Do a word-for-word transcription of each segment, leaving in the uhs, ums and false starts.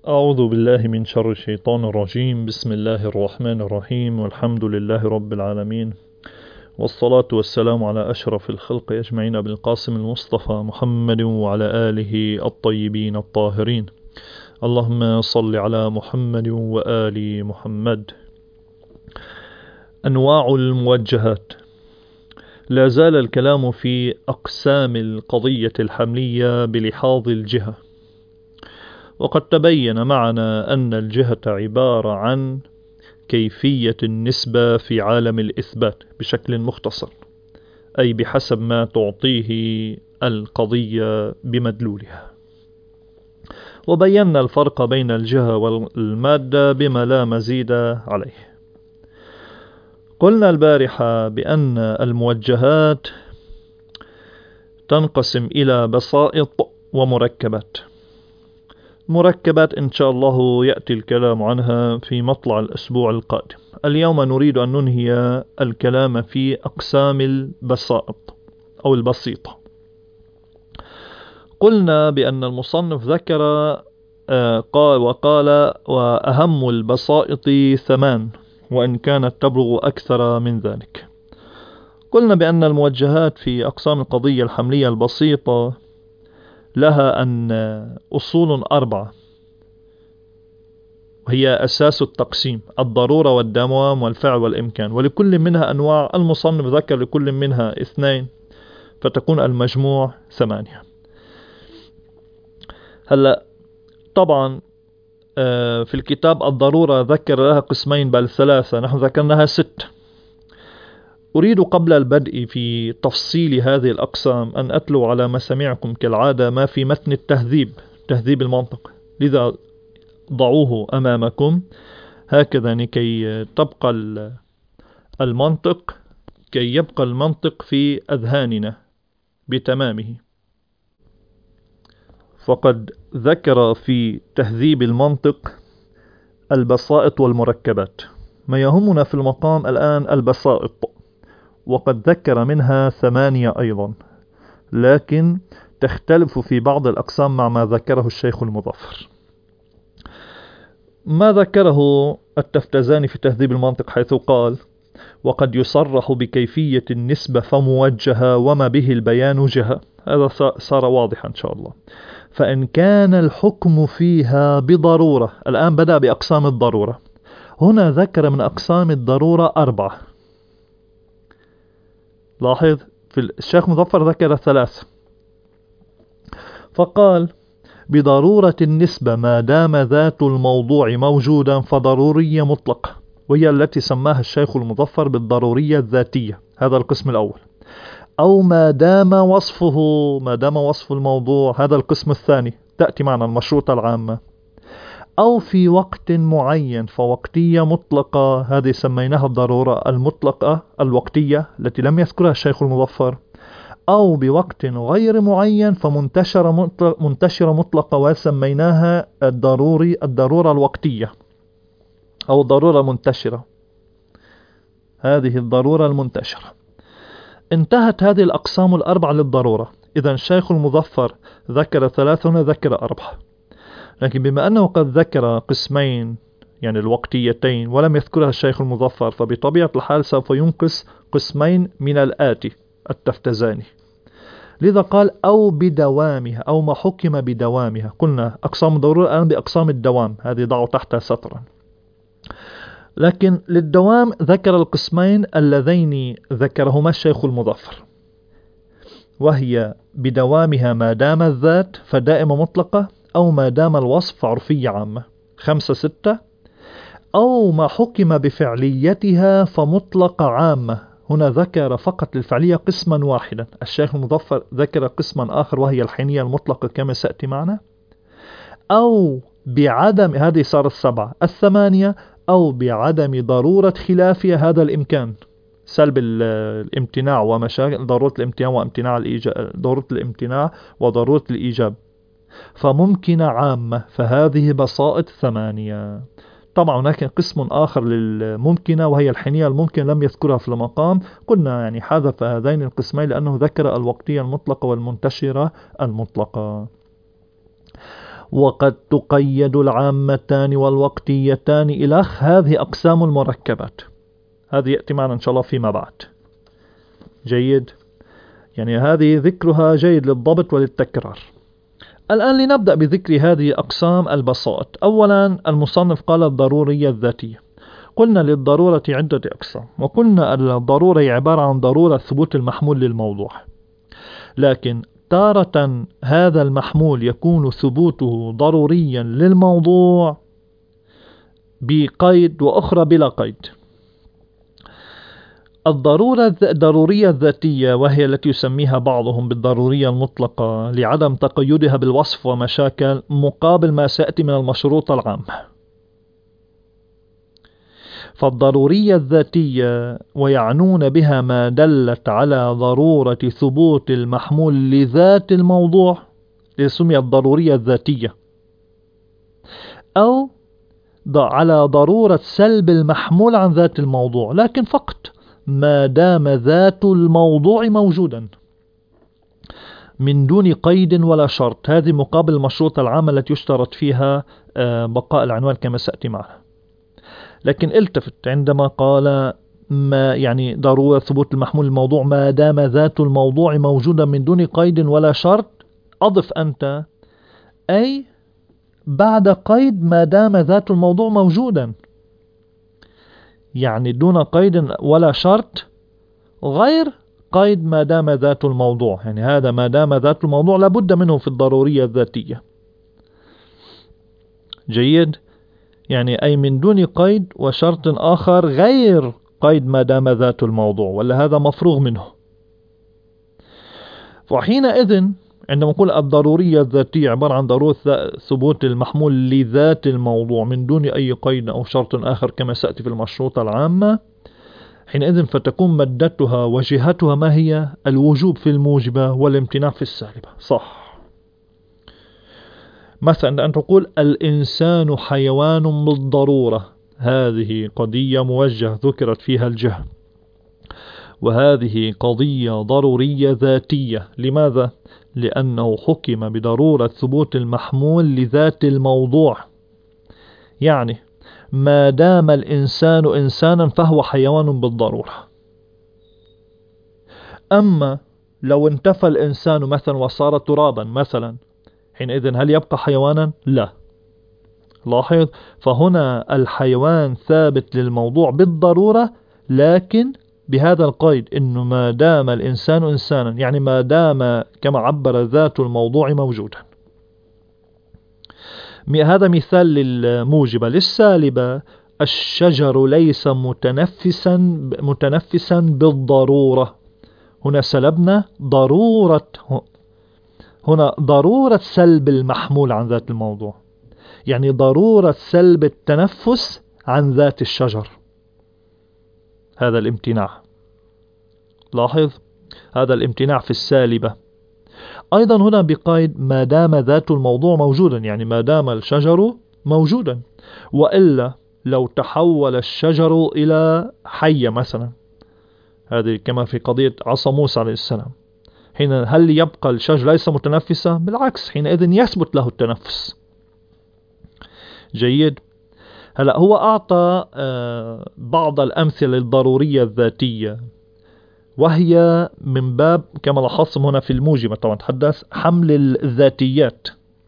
أعوذ بالله من شر الشيطان الرجيم. بسم الله الرحمن الرحيم، والحمد لله رب العالمين، والصلاة والسلام على أشرف الخلق أجمعين بالقاسم المصطفى محمد وعلى آله الطيبين الطاهرين. اللهم صل على محمد وآل محمد. أنواع الموجهات. لا زال الكلام في أقسام القضية الحملية بلحاظ الجهة، وقد تبين معنا أن الجهة عبارة عن كيفية النسبة في عالم الإثبات بشكل مختصر، أي بحسب ما تعطيه القضية بمدلولها. وبينا الفرق بين الجهة والمادة بما لا مزيد عليه. قلنا البارحة بأن الموجهات تنقسم إلى بسائط ومركبات. مركبات إن شاء الله يأتي الكلام عنها في مطلع الأسبوع القادم. اليوم نريد أن ننهي الكلام في أقسام البسائط أو البسيطة. قلنا بأن المصنف ذكر آه قال وقال وأهم البسائط ثمان، وإن كانت تبلغ أكثر من ذلك. قلنا بأن الموجهات في أقسام القضية الحملية البسيطة لها أن أصول أربعة، وهي أساس التقسيم: الضرورة والدوام والفعل والإمكان، ولكل منها أنواع. المصنف ذكر لكل منها اثنين، فتكون المجموع ثمانية. هلأ طبعا في الكتاب الضرورة ذكر لها قسمين بل ثلاثة، نحن ذكرناها ست. أريد قبل البدء في تفصيل هذه الأقسام أن أتلو على مسامعكم كالعادة ما في متن التهذيب، تهذيب المنطق، لذا ضعوه أمامكم هكذا لكي تبقى المنطق كي يبقى المنطق في أذهاننا بتمامه. فقد ذكر في تهذيب المنطق البسائط والمركبات. ما يهمنا في المقام الآن البسائط، وقد ذكر منها ثمانية أيضا، لكن تختلف في بعض الأقسام مع ما ذكره الشيخ المظفر. ما ذكره التفتزاني في تهذيب المنطق حيث قال: وقد يصرح بكيفية النسبة فموجهة وما به البيان جهة. هذا صار واضحا إن شاء الله. فإن كان الحكم فيها بضرورة، الآن بدأ بأقسام الضرورة، هنا ذكر من أقسام الضرورة أربعة. لاحظ في الشيخ مظفر ذكر ثلاثة، فقال: بضرورة النسبة ما دام ذات الموضوع موجودا فضرورية مطلقة، وهي التي سماها الشيخ المظفر بالضرورية الذاتية. هذا القسم الأول. أو ما دام وصفه ما دام وصف الموضوع، هذا القسم الثاني، تأتي معنا المشروطة العامة. أو في وقت معين فوقتية مطلقة، هذه سميناها الضرورة المطلقة الوقتية التي لم يذكرها الشيخ المظفر. أو بوقت غير معين فمنتشرة مطلق منتشرة مطلقة، وسميناها الضروري الضرورة الوقتية أو الضرورة المنتشرة. هذه الضرورة المنتشرة. انتهت هذه الأقسام الأربعة للضرورة. إذا الشيخ المظفر ذكر ثلاثة، هنا ذكر أربعة. لكن بما أنه قد ذكر قسمين يعني الوقتيتين ولم يذكرها الشيخ المظفر، فبطبيعة الحال سوف ينقص قسمين من الآتي التفتزاني. لذا قال: أو بدوامها، أو ما حكم بدوامها. قلنا أقسام الضرورة الآن بأقسام الدوام، هذه ضعوا تحتها سطرا. لكن للدوام ذكر القسمين اللذين ذكرهما الشيخ المظفر، وهي بدوامها ما دام الذات فدائمة مطلقة، أو ما دام الوصف عرفية عامة. خمسة ستة. أو ما حكم بفعليتها فمطلقة عامة. هنا ذكر فقط للفعلية قسما واحدا. الشيخ المظفر ذكر قسما آخر وهي الحينية المطلقة كما سأتي معنا. أو بعدم، هذه صارت السبعة. الثمانية: أو بعدم ضرورة خلافها، هذا الإمكان، سلب الامتناع ومشاكل ضرورة الامتناع وامتناع الإيجاب، ضرورة الامتناع وضرورة الإيجاب، فممكنة عامة. فهذه بسائط ثمانية. طبعا هناك قسم آخر للممكنة وهي الحينية الممكن، لم يذكرها في المقام. قلنا يعني حذف هذين القسمين لأنه ذكر الوقتية المطلقة والمنتشرة المطلقة. وقد تقيد العامتان والوقتيتان إلى هذه أقسام المركبات. هذه يأتي معنا إن شاء الله فيما بعد. جيد، يعني هذه ذكرها جيد للضبط وللتكرار. الآن لنبدأ بذكر هذه أقسام البسائط. أولا المصنف قال الضرورية الذاتية. قلنا للضرورة عدة أقسام، وقلنا أن الضرورة هي عبارة عن ضرورة ثبوت المحمول للموضوع، لكن تارة هذا المحمول يكون ثبوته ضروريا للموضوع بقيد، وأخرى بلا قيد. الضرورة الضرورية الذاتية وهي التي يسميها بعضهم بالضرورية المطلقة لعدم تقيدها بالوصف ومشاكل، مقابل ما سيأتي من المشروط العام. فالضرورية الذاتية ويعنون بها ما دلت على ضرورة ثبوت المحمول لذات الموضوع سميت الضرورية الذاتية، أو على ضرورة سلب المحمول عن ذات الموضوع، لكن فقط ما دام ذات الموضوع موجودا من دون قيد ولا شرط. هذه مقابل المشروط العامة التي يشترط فيها بقاء العنوان كما سأتي معنا. لكن التفت عندما قال ما يعني ضرورة ثبوت المحمول الموضوع ما دام ذات الموضوع موجودا من دون قيد ولا شرط، أضف أنت أي بعد قيد ما دام ذات الموضوع موجودا، يعني دون قيد ولا شرط غير قيد ما دام ذات الموضوع. يعني هذا ما دام ذات الموضوع لابد منه في الضرورية الذاتية. جيد، يعني أي من دون قيد وشرط آخر غير قيد ما دام ذات الموضوع، ولا هذا مفروغ منه. وحينئذ عندما نقول الضرورية الذاتية عبارة عن ضرورة ثبوت المحمول لذات الموضوع من دون أي قيد أو شرط آخر كما سأتي في المشروط العامة، حينئذ فتكون مادتها وجهتها ما هي؟ الوجوب في الموجبة والامتناع في السالبة. صح. مثلا أن تقول الإنسان حيوان بالضرورة، هذه قضية موجهة ذكرت فيها الجهة، وهذه قضية ضرورية ذاتية. لماذا؟ لأنه حكم بضرورة ثبوت المحمول لذات الموضوع، يعني ما دام الإنسان إنسانا فهو حيوان بالضرورة. أما لو انتفى الإنسان مثلا وصار ترابا مثلا، حينئذ هل يبقى حيوانا؟ لا. لاحظ، فهنا الحيوان ثابت للموضوع بالضرورة، لكن بهذا القيد إنه ما دام الإنسان إنسانا، يعني ما دام كما عبر ذات الموضوع موجودا. هذا مثال للموجبة. للسالبة الشجر ليس متنفسا متنفسا بالضرورة. هنا سلبنا ضرورة، هنا ضرورة سلب المحمول عن ذات الموضوع، يعني ضرورة سلب التنفس عن ذات الشجر، هذا الامتناع. لاحظ، هذا الامتناع في السالبة. أيضا هنا بقيد ما دام ذات الموضوع موجودا، يعني ما دام الشجر موجودا، وإلا لو تحول الشجر إلى حية مثلا، هذه كما في قضية عصا موسى عليه السلام، حين هل يبقى الشجر ليس متنفسا؟ بالعكس، حينئذ يثبت له التنفس. جيد. هلا هو أعطى بعض الأمثلة للضرورية الذاتية، وهي من باب كما لاحظتم هنا في الموجبة طبعا تحدث حمل الذاتيات.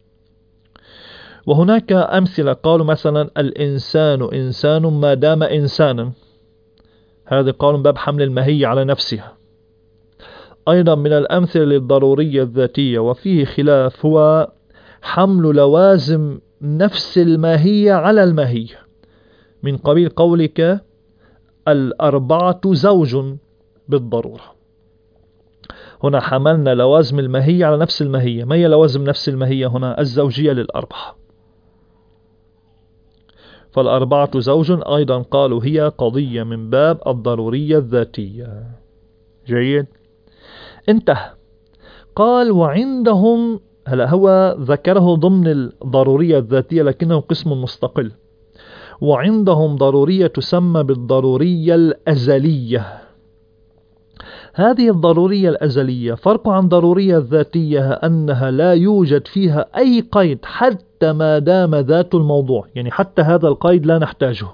وهناك أمثلة قالوا مثلا الإنسان إنسان ما دام إنسانا، هذا قالوا من باب حمل الماهية على نفسها. أيضا من الأمثلة للضرورية الذاتية وفيه خلاف هو حمل لوازم نفس الماهية على الماهية، من قبيل قولك الأربعة زوج بالضرورة. هنا حملنا لوازم الماهية على نفس الماهية. ما هي لوازم نفس الماهية هنا؟ الزوجية للأربعة، فالأربعة زوج أيضا قالوا هي قضية من باب الضرورية الذاتية. جيد. انتهى. قال وعندهم، هلا هو ذكره ضمن الضرورية الذاتية لكنه قسم مستقل، وعندهم ضرورية تسمى بالضرورية الأزلية. هذه الضرورية الأزلية فرق عن ضرورية الذاتية أنها لا يوجد فيها أي قيد حتى ما دام ذات الموضوع، يعني حتى هذا القيد لا نحتاجه.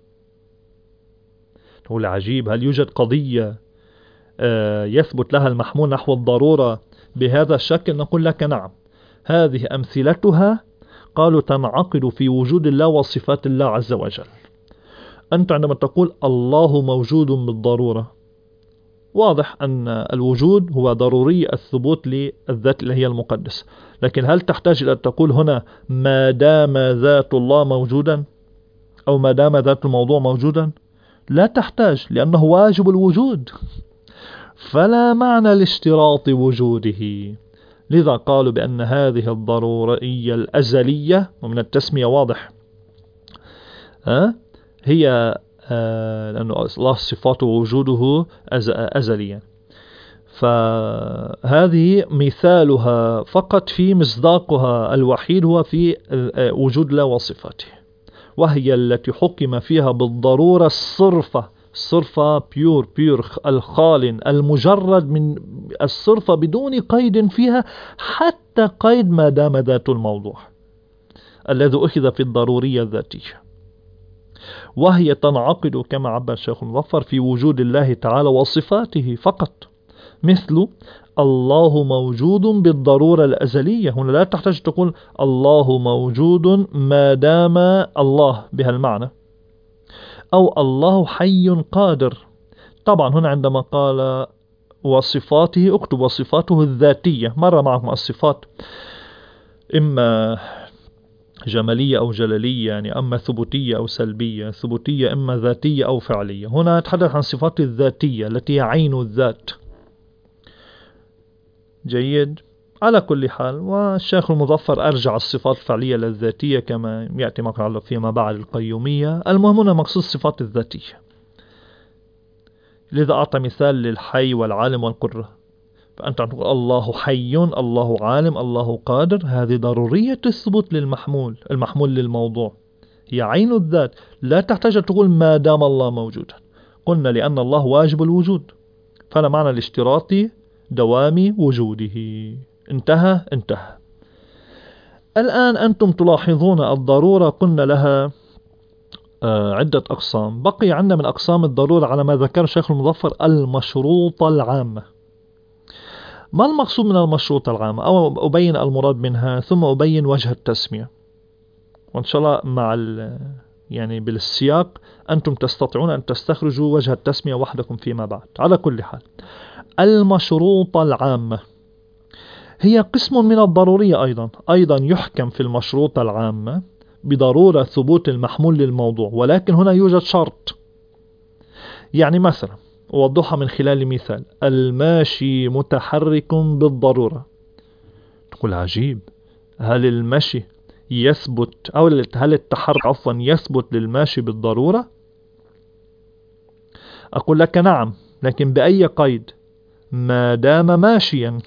تقول عجيب، هل يوجد قضية يثبت لها المحمول نحو الضرورة بهذا الشكل؟ نقول لك نعم، هذه أمثلتها قالوا تنعقد في وجود الله وصفات الله عز وجل. أنت عندما تقول الله موجود بالضرورة، واضح أن الوجود هو ضروري الثبوت للذات اللي هي المقدس، لكن هل تحتاج إلى أن تقول هنا ما دام ذات الله موجودا أو ما دام ذات الموضوع موجودا؟ لا تحتاج، لأنه واجب الوجود، فلا معنى لاشتراط وجوده. لذا قالوا بأن هذه الضرورية الأزلية، ومن التسمية واضح أه؟ هي أه لأن الله صفاته وجوده أز أزليا، فهذه مثالها فقط في مصداقها الوحيد هو في وجود الله وصفاته، وهي التي حكم فيها بالضرورة الصرفة، الصرفة بيور بيور الخال المجرد من الصرفة بدون قيد فيها حتى قيد ما دام ذات الموضوع الذي أخذ في الضرورية الذاتية، وهي تنعقد كما عبر الشيخ المظفر في وجود الله تعالى وصفاته فقط، مثل الله موجود بالضرورة الأزلية. هنا لا تحتاج تقول الله موجود ما دام الله بهالمعنى، أو الله حي قادر. طبعا هنا عندما قال وصفاته اكتب وصفاته الذاتية، مرة معكم الصفات إما جمالية أو جلالية، يعني أما ثبوتية أو سلبية، ثبوتية إما ذاتية أو فعلية. هنا نتحدث عن صفات الذاتية التي هي عين الذات. جيد، على كل حال، والشيخ المظفر أرجع الصفات الفعلية للذاتية كما يأتي معنا فيما بعد القيومية. المهم هنا مقصود الصفات الذاتية، لذا أعطى مثال للحي والعالم والقدرة، فأنت تقول الله حي، الله عالم، الله قادر، هذه ضرورية الثبوت للمحمول، المحمول للموضوع هي عين الذات، لا تحتاج تقول ما دام الله موجودا. قلنا لأن الله واجب الوجود، فلا معنى الاشتراط دوام وجوده. انتهى انتهى. الآن أنتم تلاحظون الضرورة قلنا لها عدة أقسام. بقي عندنا من أقسام الضرورة على ما ذكر الشيخ المظفر المشروطة العامة. ما المقصود من المشروطة العامة؟ أو أبين المراد منها ثم أبين وجه التسمية، وإن شاء الله مع يعني بالسياق أنتم تستطيعون أن تستخرجوا وجه التسمية وحدكم فيما بعد. على كل حال، المشروطة العامة هي قسم من الضرورية أيضا أيضا يحكم في المشروطة العامة بضرورة ثبوت المحمول للموضوع، ولكن هنا يوجد شرط. يعني مثلا أوضحها من خلال مثال: الماشي متحرك بالضرورة. تقول عجيب، هل المشي يثبت أو هل التحرك عفوا يثبت للماشي بالضرورة؟ أقول لك نعم، لكن بأي قيد؟ ما دام ماشيا.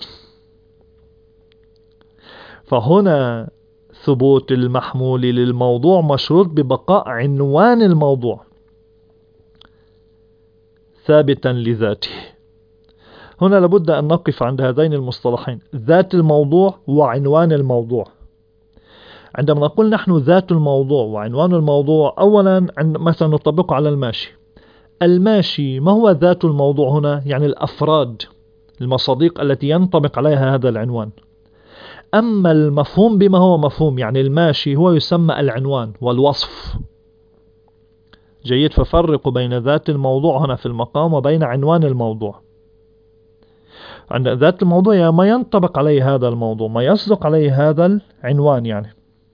فهنا ثبوت المحمول للموضوع مشروط ببقاء عنوان الموضوع ثابتا لذاته. هنا لابد أن نقف عند هذين المصطلحين، ذات الموضوع وعنوان الموضوع. عندما نقول نحن ذات الموضوع وعنوان الموضوع، أولا مثلا نطبقه على الماشي. الماشي ما هو ذات الموضوع هنا؟ يعني الأفراد، المصادق التي ينطبق عليها هذا العنوان. أما المفهوم بما هو مفهوم، يعني الماشي هو يسمى العنوان والوصف. جيد، ففرقوا بين ذات الموضوع هنا في المقام وبين عنوان الموضوع. عند ذات الموضوع يعني ما ينطبق عليه هذا الموضوع، ما يصدق عليه هذا العنوان، يعني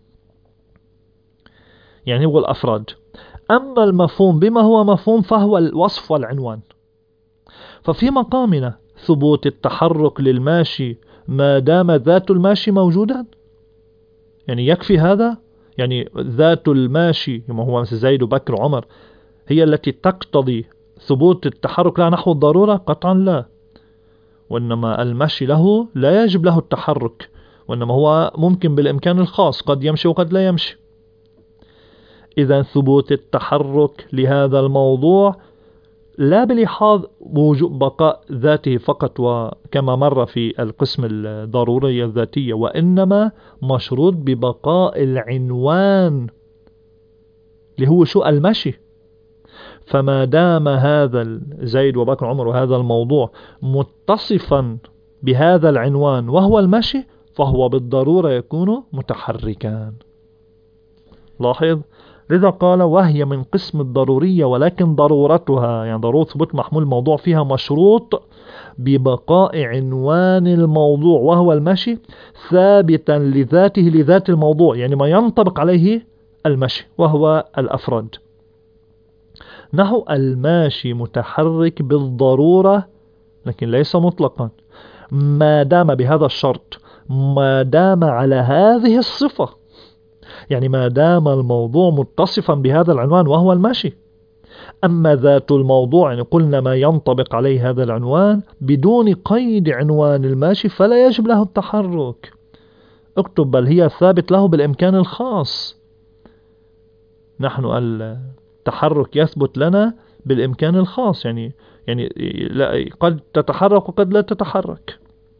يعني هو الأفراد. أما المفهوم بما هو مفهوم فهو الوصف والعنوان. ففي مقامنا ثبوت التحرك للماشي ما دام ذات الماشي موجودا، يعني يكفي هذا. يعني ذات الماشي ما هو مثل زيد وبكر وعمر هي التي تقتضي ثبوت التحرك لا نحو الضرورة؟ قطعا لا، وإنما المشي له لا يجب له التحرك، وإنما هو ممكن بالإمكان الخاص، قد يمشي وقد لا يمشي. إذا ثبوت التحرك لهذا الموضوع لا بلحاظ وجود بقاء ذاته فقط وكما مر في القسم الضرورية الذاتية، وإنما مشروط ببقاء العنوان اللي هو شو المشي. فما دام هذا زيد وبكر وعمر وهذا الموضوع متصفا بهذا العنوان وهو المشي، فهو بالضرورة يكون متحركان. لاحظ، لذا قال وهي من قسم الضرورية، ولكن ضرورتها يعني ضرورة ثبوت محمول الموضوع فيها مشروط ببقاء عنوان الموضوع وهو المشي ثابتا لذاته لذات الموضوع، يعني ما ينطبق عليه المشي وهو الأفراد. نحو الماشي متحرك بالضرورة لكن ليس مطلقا، ما دام بهذا الشرط، ما دام على هذه الصفة، يعني ما دام الموضوع متصفا بهذا العنوان وهو المشي. أما ذات الموضوع يعني قلنا ما ينطبق عليه هذا العنوان بدون قيد عنوان الماشي فلا يجب له التحرك. اكتب بل هي ثابت له بالإمكان الخاص. نحن التحرك يثبت لنا بالإمكان الخاص، يعني يعني لا قد تتحرك وقد لا تتحرك.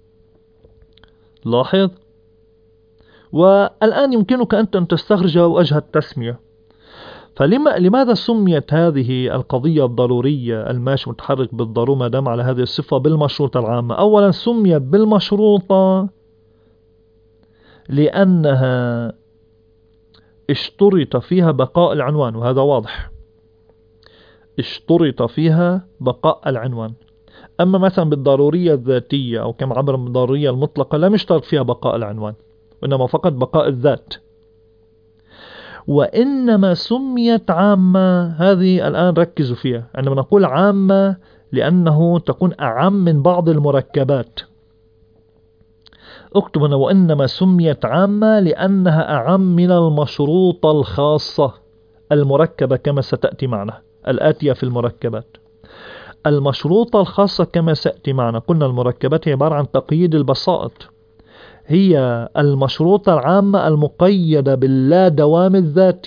لاحظ، والآن يمكنك أنت أن تستخرج وجه التسمية. فلما لماذا سميت هذه القضية الضرورية الماشي متحرك بالضرورة ما دام على هذه الصفة بالمشروطة العامة؟ أولا سميت بالمشروطة لأنها اشترط فيها بقاء العنوان، وهذا واضح، اشترط فيها بقاء العنوان. أما مثلا بالضرورية الذاتية أو كما عبر بالضرورية المطلقة لم يشترط فيها بقاء العنوان، وإنما فقط بقاء الذات. وإنما سميت عامة، هذه الآن ركزوا فيها، عندما نقول عامة لأنه تكون أعم من بعض المركبات. اكتب هنا وإنما سميت عامة لأنها أعم من المشروطة الخاصة المركبة كما ستأتي معنا الآتية في المركبات. المشروطة الخاصة كما سأتي معنا قلنا المركبات هي عبارة عن تقييد البسائط، هي المشروطة العامة المقيدة باللا دوام الذاتي.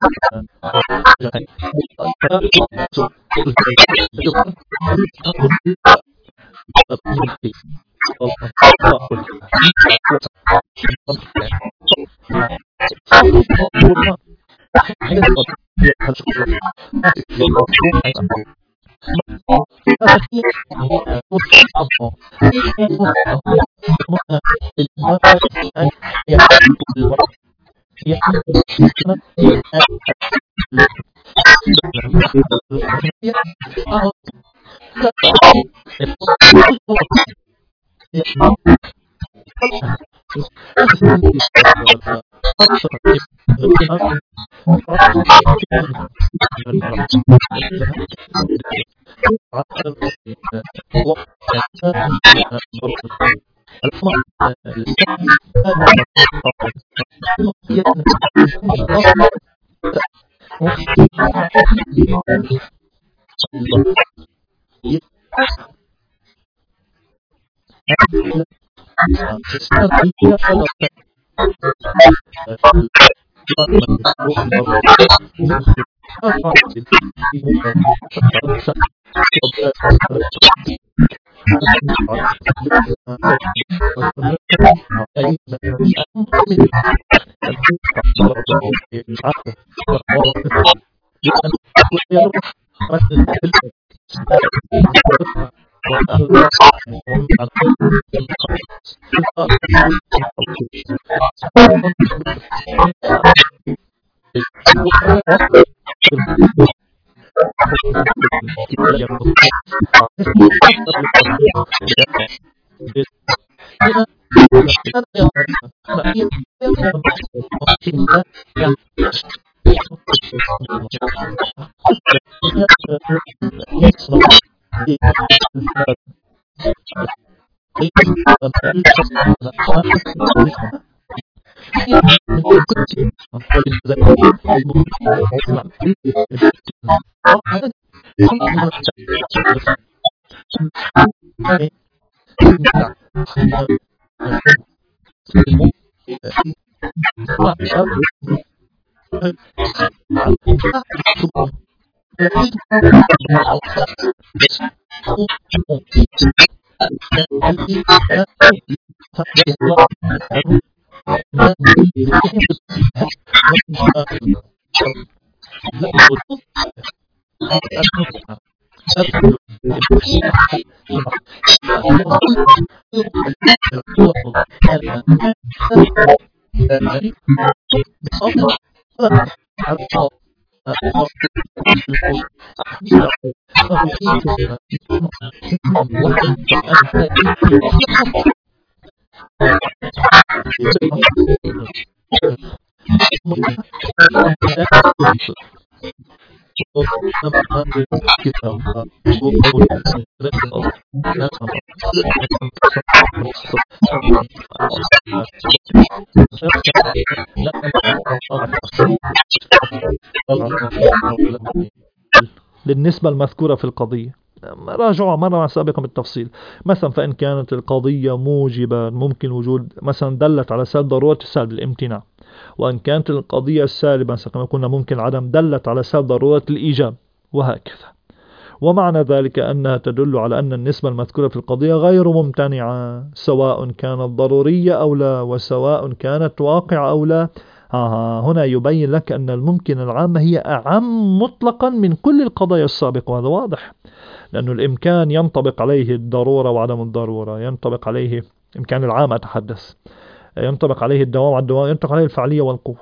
للنسبة المذكورة في القضية راجعوا مرة سابقا بالتفصيل. مثلا فإن كانت القضية موجبة ممكن وجود مثلا دلت على سلب ضرورة السلب الامتناع، وإن كانت القضية السالبة كما قلنا ممكن عدم دلت على سلب ضرورة الإيجاب، وهكذا. ومعنى ذلك أنها تدل على أن النسبة المذكورة في القضية غير ممتنعة سواء كانت ضرورية أو لا، وسواء كانت واقعة أو لا. آه هنا يبين لك أن الممكن العامة هي أعم مطلقا من كل القضايا السابقة، وهذا واضح، لأن الإمكان ينطبق عليه الضرورة وعدم الضرورة، ينطبق عليه إمكان العام أتحدث، ينطبق عليه الدوام والدوام، ينطبق عليه الفعلية والقوة.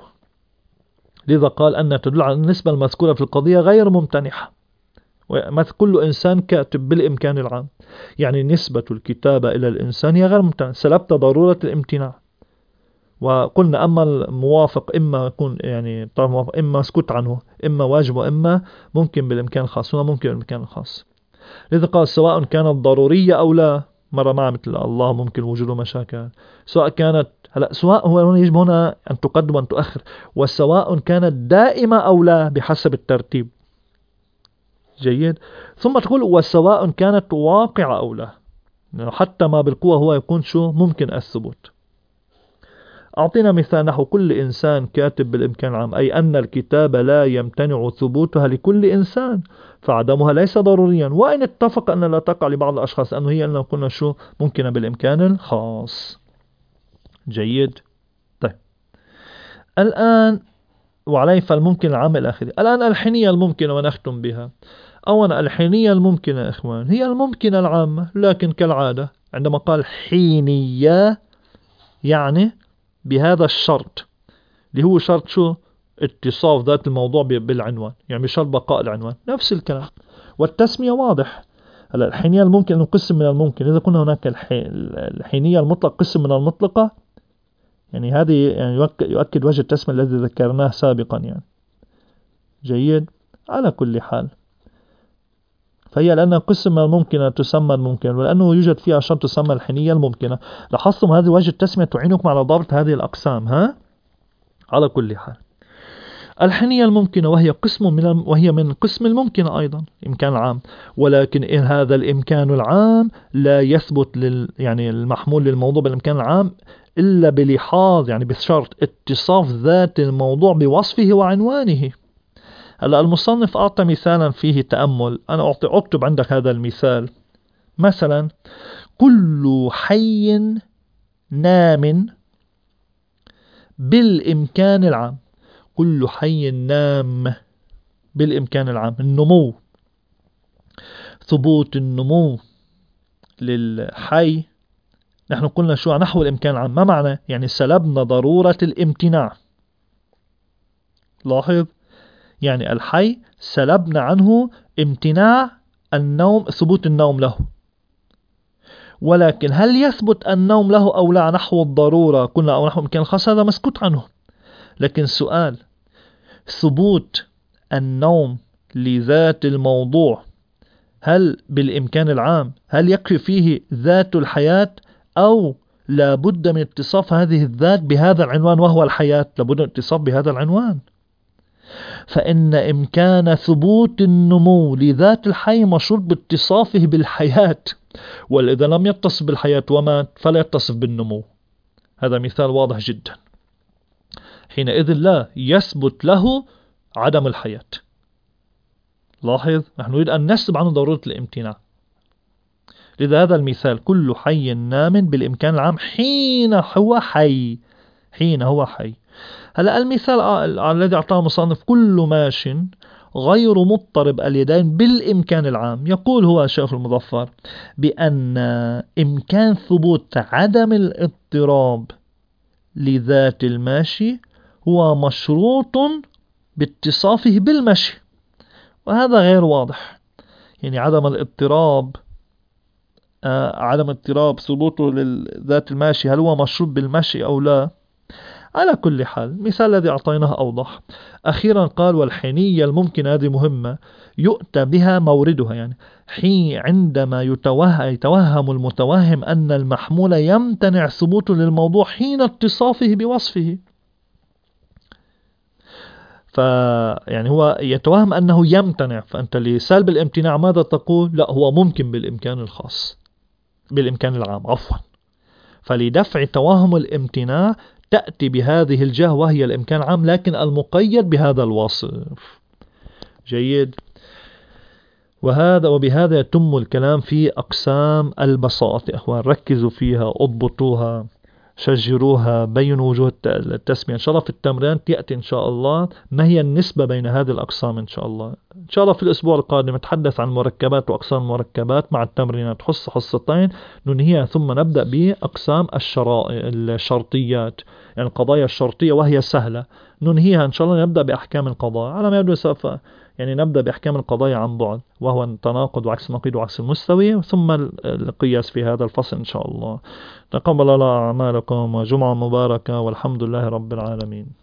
لذا قال أن تدل على النسبة المذكورة في القضية غير ممتنعة، ومثل كل إنسان كاتب بالإمكان العام، يعني نسبة الكتابة إلى الإنسان هي غير ممتنعة، سلبت ضرورة الامتناع. وقلنا أما الموافق إما يكون يعني موافق إما مسكوت عنه، إما واجب وإما ممكن بالإمكان الخاص، هنا ممكن بالإمكان الخاص. لذا قال سواء كانت ضرورية أو لا، مرة مع مثل الله ممكن وجود مشاكل، سواء كانت هلا سواء هو هنا يجب هنا أن تقدم وأن تؤخر، وسواء كانت دائمة أو لا بحسب الترتيب. جيد. ثم تقول وسواء كانت واقعة أو لا، حتى ما بالقوة هو يكون شو ممكن الثبوت. أعطينا مثال نحو كل إنسان كاتب بالإمكان العام، أي أن الكتابة لا يمتنع ثبوتها لكل إنسان، فعدمها ليس ضروريا، وإن اتفق أن لا تقع لبعض الأشخاص أنه هي أنه قلنا شو ممكنة بالإمكان الخاص. جيد. طيب الآن وعليه فالممكن العام الآخر. الآن الحينية الممكنة ونختم بها. أولا الحينية الممكنة إخوان هي الممكنة العامة، لكن كالعادة عندما قال حينية يعني بهذا الشرط اللي هو شرط شو؟ اتصاف ذات الموضوع بالعنوان، يعني بشرط بقاء العنوان، نفس الكلام. والتسمية واضح. هلا الحينية الممكن أنه قسم من الممكن، إذا كنا هناك الحي... الحينية المطلق قسم من المطلقة، يعني هذه يعني يؤكد وجه التسمية الذي ذكرناه سابقا يعني. جيد. على كل حال فهي لأنها قسم من الممكنة تسمى الممكن، ولأنه يوجد فيها شرط تسمى الحينية الممكنة. لاحظتم هذه وجه التسمية تعينكم على ضبط هذه الأقسام. ها على كل حال الحينية الممكنة وهي قسم من الم... وهي من قسم الممكنة أيضا إمكان العام، ولكن إن هذا الإمكان العام لا يثبت لل... يعني المحمول للموضوع بالإمكان العام إلا بلحاظ يعني بشرط اتصاف ذات الموضوع بوصفه وعنوانه. هلا المصنف أعطى مثالا فيه تأمل، أنا أعطي أكتب عندك هذا المثال. مثلا كل حي نام بالإمكان العام. كل حي نام بالإمكان العام. النمو، ثبوت النمو للحي نحن قلنا شو نحو الإمكان العام. ما معنى؟ يعني سلبنا ضرورة الامتناع. لاحظ يعني الحي سلبنا عنه امتناع النوم، ثبوت النوم له. ولكن هل يثبت النوم له أو لا نحو الضرورة قلنا أو نحو الإمكان الخاص، هذا مسكوت عنه. لكن سؤال ثبوت النوم لذات الموضوع هل بالإمكان العام هل يكفي فيه ذات الحياة أو لابد من اتصاف هذه الذات بهذا العنوان وهو الحياة؟ لابد من اتصاف بهذا العنوان. فإن إمكان ثبوت النمو لذات الحي مشروط باتصافه بالحياة، وإذا لم يتصف بالحياة ومات فلا يتصف بالنمو. هذا مثال واضح جدا. حينئذ لا يثبت له عدم الحياة. لاحظ نحن نريد أن نسب عنه ضرورة الامتناع. لذا هذا المثال كل حي نام بالإمكان العام حين هو حي. حين هو حي. هلا المثال الذي أعطاه المصنف كل ماش غير مضطرب اليدين بالإمكان العام. يقول هو الشيخ المظفر بأن إمكان ثبوت عدم الاضطراب لذات الماشي هو مشروط باتصافه بالمشي، وهذا غير واضح. يعني عدم الاضطراب آه عدم اضطراب ثبوته لذات الماشي هل هو مشروط بالمشي أو لا؟ على كل حال المثال الذي أعطيناه أوضح. أخيرا قال والحينية الممكنة، هذه مهمة، يؤتى بها موردها. يعني حين عندما يتوه يتوهم المتوهم أن المحمول يمتنع ثبوته للموضوع حين اتصافه بوصفه. فيعني هو يتوهم أنه يمتنع، فأنت لسلب الامتناع ماذا تقول؟ لا هو ممكن بالإمكان الخاص بالإمكان العام عفوا. فلدفع توهم الامتناع تأتي بهذه الجهة وهي الإمكان العام لكن المقيد بهذا الوصف. جيد. وهذا وبهذا يتم الكلام في أقسام البساطة. أخوان ركزوا فيها، اضبطوها، شجروها، بينوا وجوه التسمية. إن شاء الله في التمرين يأتي إن شاء الله ما هي النسبة بين هذه الأقسام. إن شاء الله إن شاء الله في الأسبوع القادم نتحدث عن المركبات وأقسام المركبات مع التمرينات حصة حصتين ننهيها، ثم نبدأ بأقسام الشرطيات، يعني القضايا الشرطية وهي سهلة ننهيها إن شاء الله. نبدأ بأحكام القضاء على ما يبدو سوف يعني نبدأ بأحكام القضايا عن بعد، وهو التناقض وعكس النقيض وعكس المستوي، ثم القياس في هذا الفصل إن شاء الله. تقبل الله أعمالكم وجمعة مباركة والحمد لله رب العالمين.